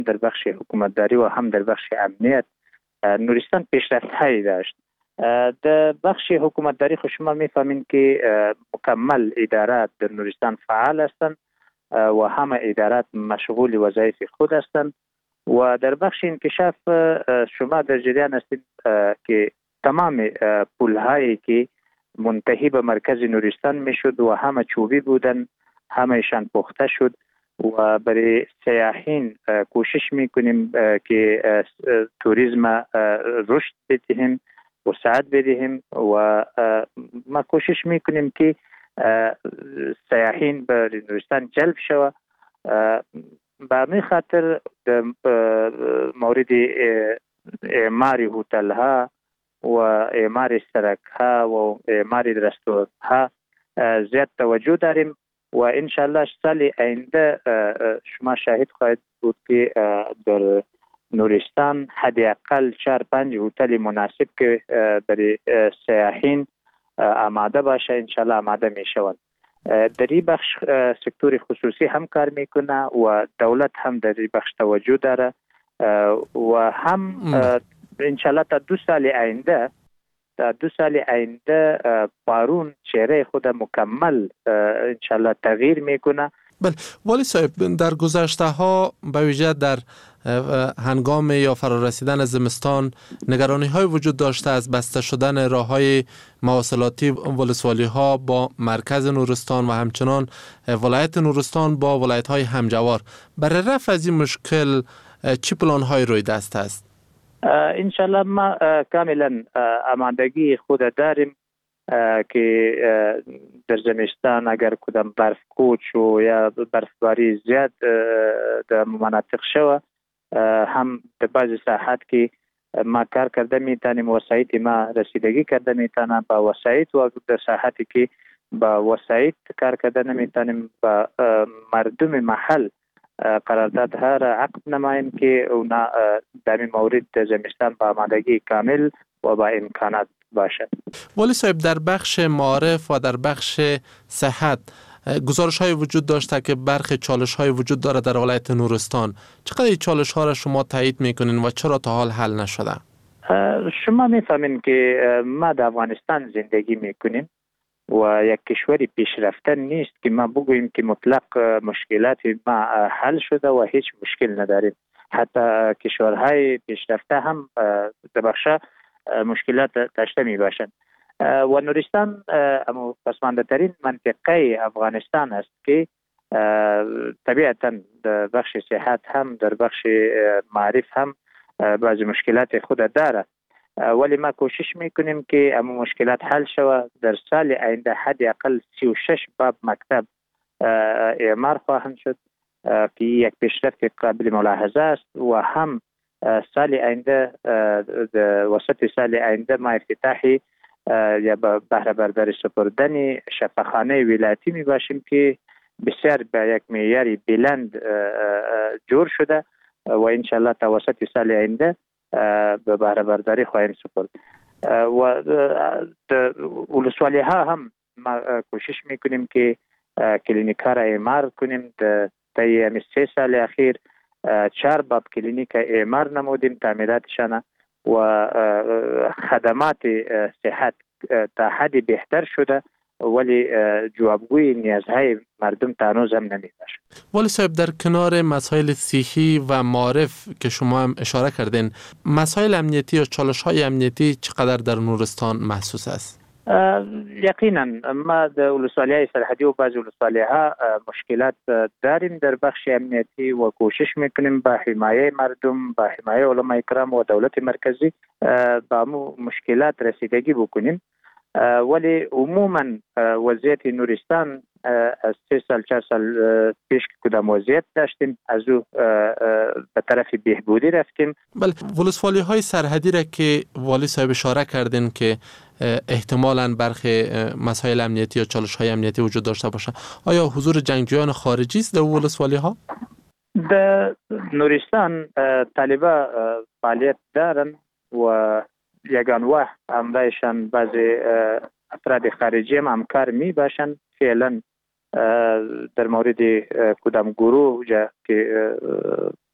در بخش حکومتداری و هم در بخش امنیت نورستان پیشرفت‌هایی داشت. در بخش حکومتداری خود شما می‌فهمین که مکمل ادارات در نورستان فعال هستند و همه ادارات مشغول وظایف خود هستند و در بخش انکشاف شما در جریان هستید که تمام پل‌هایی که منتهی به مرکز نورستان میشد و همه چوبی بودن، همه‌شان پخته شد و برای سیاحین کوشش میکنیم که توریسم رشد بدهیم و سعادت بدهیم و ما کوشش میکنیم که سیاحین به نورستان جلب شود. به همین خاطر مورد اعمار هتل ها و اعمار سرک ها و اعمار رستوران ها زیاد توجه داریم و انشالله سال آینده شما شاهد خواهید بود که در نورستان حداقل 4-5 هتل مناسب که برای سیاحین آماده باشه انشالله آماده می شوند. در این بخش سکتور خصوصی هم کار میکنه و دولت هم در این بخش توجه داره و هم انشالله تا 2 سال آینده بارون چهره خود مکمل انشالله تغییر میکنه. بله والی صاحب، در گذشته ها به ویژه در هنگام یا فرارسیدن زمستان نگرانی های وجود داشته از بسته شدن راه های مواصلاتی ولسوالی ها با مرکز نورستان و همچنان ولایت نورستان با ولایت های همجوار. برای رفع از این مشکل چی پلان های روی دست است؟ انشالله ما کاملا آمادگی خود داریم که در زمستان اگر کدام برف کوچ و یا برفباری زیاد در مناطق شوه هم در بعضی ساحات که ما کار کرده میتونیم وسایط ما رسیدگی کرده میتونم با وسایط و در ساحاتی که با وسایط کار کرده نمیتونیم با مردم محل قرارداد ها را عقد نماییم که اونا در مورد زمستان با آمادگی کامل و با امکانات باشد. والی صاحب، در بخش معارف و در بخش صحت گزارش های وجود داشته که برخی چالش های وجود داره در ولایت نورستان. چقدر این چالش ها را شما تایید میکنین و چرا تا حال حل نشده؟ شما میفهمین که ما در افغانستان زندگی میکنیم و یک کشوری پیشرفته نیست که ما بگوییم که مطلق مشکلات ما حل شده و هیچ مشکل نداریم. حتی کشورهای پیشرفته هم در بخش مشکلات داشته می باشند و نورستان پسمانده ترین منطقه افغانستان است که طبیعتا در بخش صحت هم در بخش معرف هم بعضی مشکلات خود داره، ولی ما کوشش میکنیم که اما مشکلات حل شود. در سال آینده حداقل 36 باب مکتب اعمار خواهند شد که یک پیشرفت قابل ملاحظه است و هم سال آینده وسط سال آینده ما افتتاحی یا بهره برداری سپردن شفاخانه ولایتی می باشیم که بسیار به یک معیار بلند جور شده و انشالله تا وسط سال آینده به بهره برداری خواهیم سپرد. و ولسوالی ها هم ما کوشش میکنیم که کلینیک ها را اعمار کنیم. طی 3 سال اخیر 4 باب کلینیک اعمار نمودیم، تعمیراتشان و خدمات صحت تا حدی بهتر شده ولی جوابگوی نیازهای مردم تا هنوز هم نمیباشه. والی صاحب، در کنار مسائل صحی و معرف که شما هم اشاره کردین، مسائل امنیتی یا چالش‌های امنیتی چقدر در نورستان محسوس است؟ یقینا ما در ولسوالی‌های سرحدی و بعض ولسوالی‌ها مشکلات داریم در بخش امنیتی و کوشش میکنیم با حمایه مردم، با حمایه علماء کرام و دولت مرکزی با مشکلات رسیدگی بکنیم. ولی عموما وضعیت نورستان از 3 سال 4 سال پیش که کدام وضعیت داشتیم از او به طرف بهبودی رفتیم. بله، ولسوالی های سرحدی را که والی صاحب اشاره کردین که احتمالاً برخی مسائل امنیتی یا چالش های امنیتی وجود داشته باشه، آیا حضور جنگجویان خارجی است در ولسوالی ها؟ در نورستان طالبا فعالیت دارن و یگان وقت همراهشان بعضی افراد خارجی هم همکار می باشند. فعلا در مورد کدام گروه که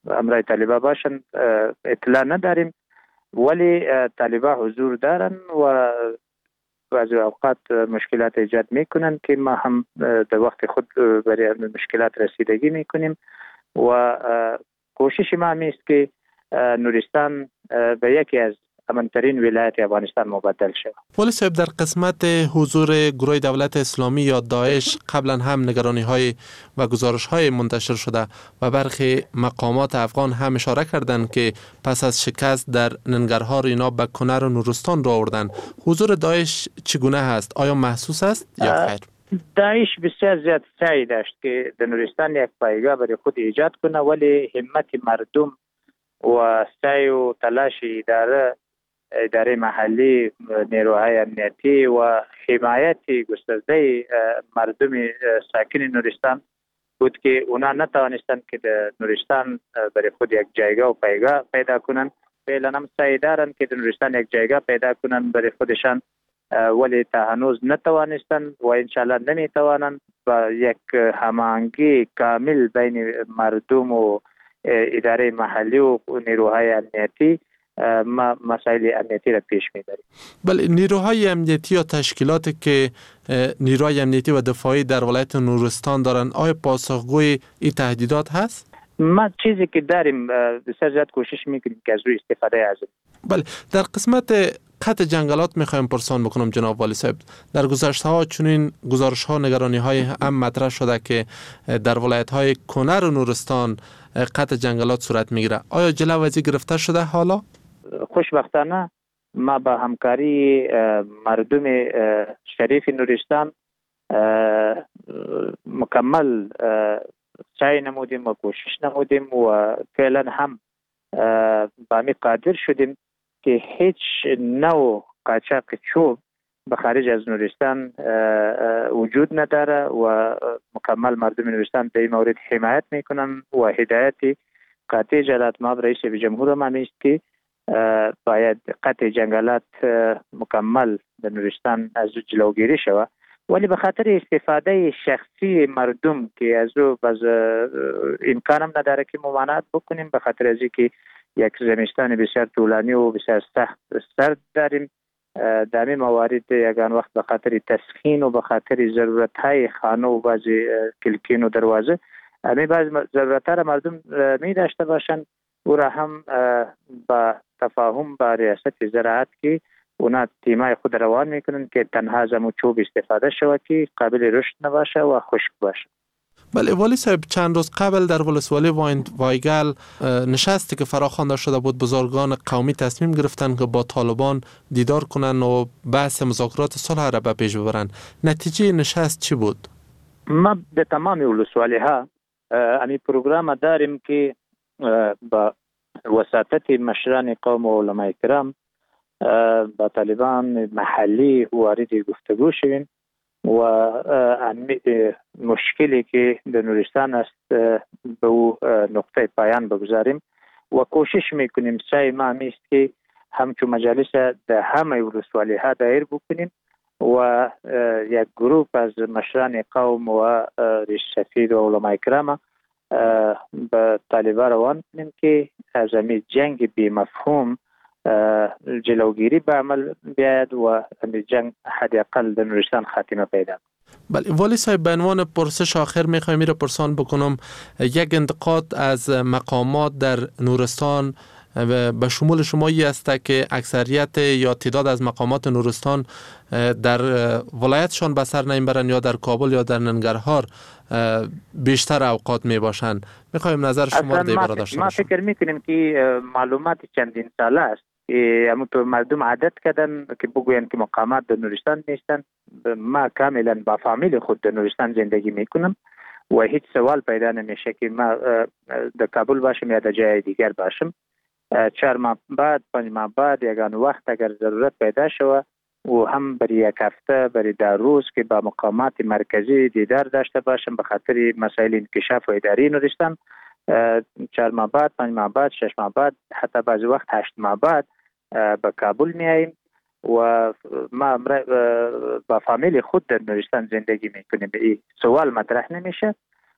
امرای طالبا باشند اطلاع نداریم، ولی طالبا حضور دارن و بعضی اوقات مشکلات ایجاد میکنن که ما هم در وقت خود برای مشکلات رسیدگی میکنیم و کوشش ما است که نورستان به یکی از امن‌ترین ولایت افغانستان مبدل شود. ولی صاحب، در قسمت حضور گروه دولت اسلامی یا داعش قبلا هم نگرانی‌های و گزارش‌های منتشر شده و برخی مقامات افغان هم اشاره کردند که پس از شکست در ننگرهار اینا به کنر و نورستان را آوردند. حضور داعش چگونه است؟ آیا محسوس است یا خیر؟ داعش بسیار زیاد سعی داشت که در نورستان یک پایگاه برای خود ایجاد کنه، ولی همت مردم و سعی و تلاش اداره محلی، نیروهای امنیتی و حمایت گسترده مردم ساکن نورستان بود که اونا نتوانستند که در نورستان برای خود یک جایگاه و پایگاه پیدا کنند. فعلا هم سعی دارند که در نورستان یک جایگاه پیدا کنند برای خودشان، ولی تا هنوز نتوانستند و انشالله نمیتوانند با یک هماهنگی کامل بین مردم و اداره محلی و نیروهای امنیتی ما مسائل امنیتی را پیش میبریم. بله، نیروهای امنیتی یا تشکیلاتی که نیروهای امنیتی و دفاعی در ولایت نورستان دارن، آیا پاسخگوی این تهدیدات هست؟ ما چیزی که داریم بسیار زیاد کوشش میکنیم که از روی استفاده از. بله، در قسمت قطع جنگلات میخوایم پرسان بکنم جناب والی صاحب. در گذشته ها چنین گزارش ها، نگرانی های هم مطرح شده که در ولایت های کنر و نورستان قطع جنگلات صورت میگیره. آیا جلو از این گرفته شده حالا؟ خوشبختانه ما با همکاری مردم شریف نورستان مکمل سعی نمودیم و کوشش نمودیم و فعلا هم با می قادر شدیم که هیچ نوع قاچاق چوب به خارج از نورستان وجود نداره و مکمل مردم نورستان در این مورد حمایت میکنن و هدایت قاطع جلالت مآب رئیس جمهور ما است که باید قطع جنگلات مکمل در نورستان از جلوگیری شود، ولی به خاطر استفاده شخصی مردم که از او باز امکان هم نداره که ممانعت بکنیم، به خاطر از اینکه یک زمستان بسیار طولانی و بسیار سرد داریم، در این موارد یگان وقت به خاطر تسخین و به خاطر ضرورت های خانه و بعضی کلکین و دروازه همین بعض ضرورت ها را مردم می داشته باشند او را هم با تفاهم با ریاست زراعت که اونا تیمای خود روان میکنن که تنها زمو چوب استفاده شود که قابل رشد نباشه و خشک باشه. بله والی صاحب، چند روز قبل در ولسوالی وایگل نشستی که فراخوانده شده بود، بزرگان قومی تصمیم گرفتن که با طالبان دیدار کنن و بحث مذاکرات صلح را به پیش ببرن. نتیجه نشست چی بود؟ ما به تمام ولسوالی ها امی پروگرام داریم که با وساطت مشران قوم و علماء کرام با طالبان محلی وارد گفتگو شویم و مشکلی که در نورستان است به او نقطه پایان بگذاریم و کوشش میکنیم سعی ما است که همچون مجالس در همه ولسوالی ها دایر بکنیم و یک گروه از مشران قوم و رئیس سفیر و علماء کرام به طالبان روان کنیم که از این جنگ بی مفهوم جلوگیری به عمل بیاید و جنگ حداقل در نورستان خاتمه پیدا. بله والی صاحب، به عنوان پرسش آخر میخوایم میره پرسان بکنم، یک انتقاد از مقامات در نورستان به شمول شمایی است که اکثریت یا تعداد از مقامات نورستان در ولایتشان به سر نمیبرن یا در کابل یا در ننگرهار بیشتر اوقات می باشند. میخوایم نظر شما را در این باره داشته باشیم. ما فکر میکنیم که معلومات چندین ساله است همونطور مردم عادت کردن که بگوین که مقامات در نورستان نیستن. ما کاملا با فامیل خود در نورستان زندگی میکنم و هیچ سوال پیدا نمیشه که ما در کابل باشم یا در جای دیگر باشم. 4 ماه بعد 5 ماه بعد یگان وقت اگر ضرورت پیدا شود و هم برای یک هفته برای 10 روز که با مقامات مرکزی دیدار داشته باشم به خاطر مسائل انکشاف و اداری نورستان، 4 ماه بعد 5 ماه بعد 6 ماه بعد حتی بعضی وقت 8 ماه بعد به کابل میاییم و ما با فامیل خود در نورستان زندگی میکنیم. این سوال مطرح نمیشه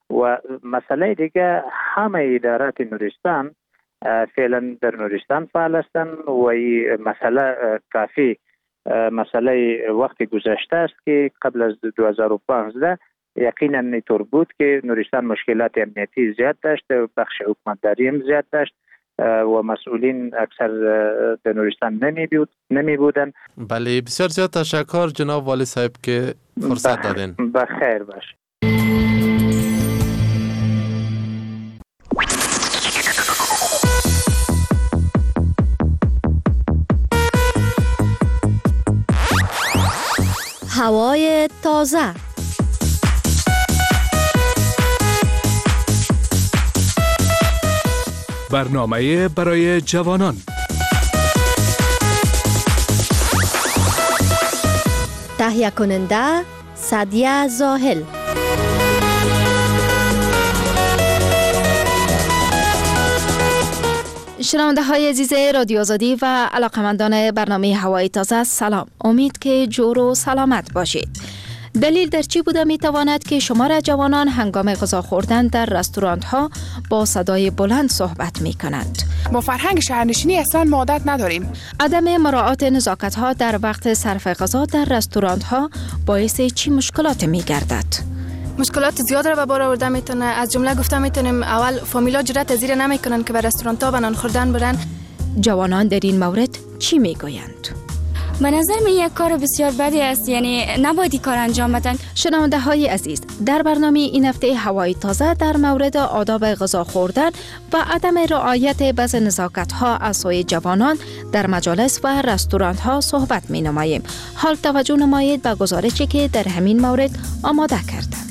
و مسئله دیگه همه ادارات نورستان فعلا در نورستان فعال هستند و این مسئله کافی مسئله وقت گذشته است که قبل از 2015 یقینا اینطور بود که نورستان مشکلات امنیتی زیاد داشت، بخش حکومتداری هم زیاد داشت و مسئولین اکثر در نورستان نمی بودن. بله، بسیار زیاد تشکر جناب والی صاحب که فرصت دادین. بخیر باش. هوای تازه. برنامه برای جوانان. تهیه کننده سعدیه زاهل. شنونده های عزیز رادیو آزادی و علاقمندان برنامه هوای تازه، سلام. امید که جور و سلامت باشید. دلیل در چی بوده می تواند که شمار جوانان هنگام غذا خوردن در رستوران ها با صدای بلند صحبت می کنند؟ با فرهنگ شهرنشینی اصلا ما عادت نداریم. عدم مراعات نزاکت ها در وقت صرف غذا در رستوران ها باعث چی مشکلات می گردد؟ مشکلات زیاد را به بار آورده میتونه. از جمله گفته میتونیم اول فامیلا جرأت پذیر نمیکنن که به رستوران ها و نان خوردن برن. جوانان در این مورد چی میگویند؟ به نظر من یک کار بسیار بدی است، یعنی نباید این کار انجام بدن. شنونده های عزیز، در برنامه این هفته هوای تازه در مورد آداب غذا خوردن و عدم رعایت بعض نزاکت ها از سوی جوانان در مجالس و رستوران ها صحبت می نماییم. حال توجه نمایید به گزارشی که در همین مورد آماده کردم.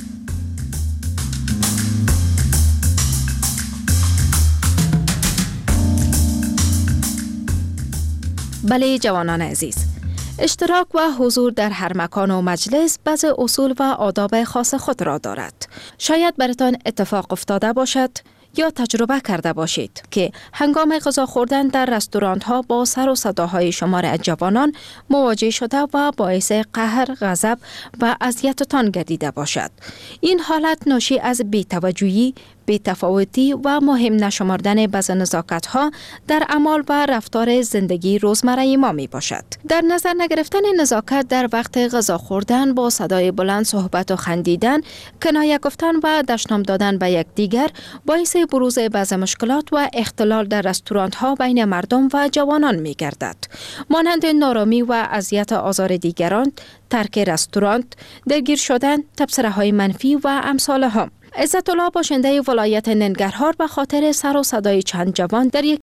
بله جوانان عزیز، اشتراک و حضور در هر مکان و مجلس بعض اصول و آداب خاص خود را دارد. شاید براتان اتفاق افتاده باشد یا تجربه کرده باشید که هنگام غذا خوردن در رستوران ها با سر و صداهای شمار از جوانان مواجه شده و باعث قهر، غضب و اذیتتان گردیده باشد. این حالت ناشی از بی‌توجهی، بی‌تفاوتی و مهم نشمردن بعض نزاکت‌ها در اعمال و رفتار زندگی روزمره ما می باشد. در نظر نگرفتن نزاکت در وقت غذا خوردن با صدای بلند صحبت و خندیدن، کنایه گفتن و دشنام دادن به یکدیگر باعث بروز بعض مشکلات و اختلال در رستوران‌ها بین مردم و جوانان می گردد. مانند نارامی و اذیت آزار دیگران، ترک رستوران، درگیر شدن، تبصره‌های منفی و امثال هم. عزت الله باشنده ولایت ننگرهار به خاطر سر و صدای چند جوان در یک